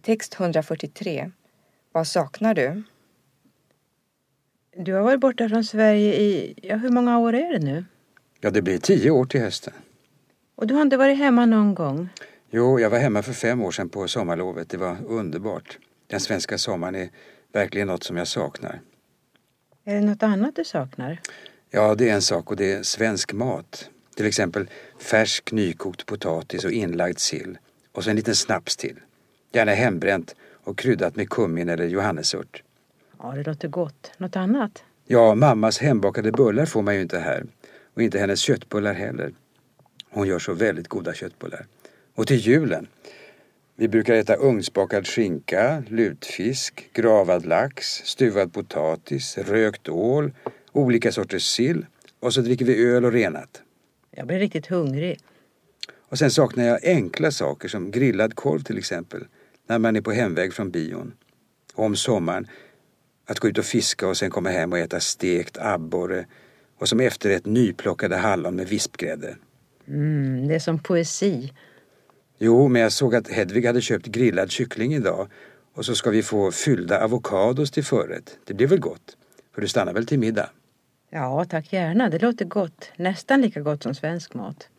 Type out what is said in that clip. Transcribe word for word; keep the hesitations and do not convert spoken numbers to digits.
Text hundrafyrtiotre. Vad saknar du? Du har varit borta från Sverige i, ja, hur många år är det nu? Ja, det blir tio år till hösten. Och du har inte varit hemma någon gång? Jo, jag var hemma för fem år sedan på sommarlovet. Det var underbart. Den svenska sommaren är verkligen något som jag saknar. Är det något annat du saknar? Ja, det är en sak och det är svensk mat. Till exempel färsk nykokt potatis och inlagd sill. Och så en liten snaps till. Gärna hembränt och kryddat med kummin eller johannesört. Ja, det låter gott. Något annat? Ja, mammas hembakade bullar får man ju inte här. Och inte hennes köttbullar heller. Hon gör så väldigt goda köttbullar. Och till julen. Vi brukar äta ugnsbakad skinka, lutfisk, gravad lax, stuvad potatis, rökt ål, olika sorters sill. Och så dricker vi öl och renat. Jag blir riktigt hungrig. Och sen saknar jag enkla saker som grillad korv till exempel. När man är på hemväg från bion. Och om sommaren att gå ut och fiska och sen komma hem och äta stekt abborre. Och som efterrätt nyplockade hallon med vispgrädde. Mm, det är som poesi. Jo, men jag såg att Hedvig hade köpt grillad kyckling idag. Och så ska vi få fyllda avokados till förrätt. Det blir väl gott? För du stannar väl till middag? Ja, tack gärna. Det låter gott. Nästan lika gott som svensk mat.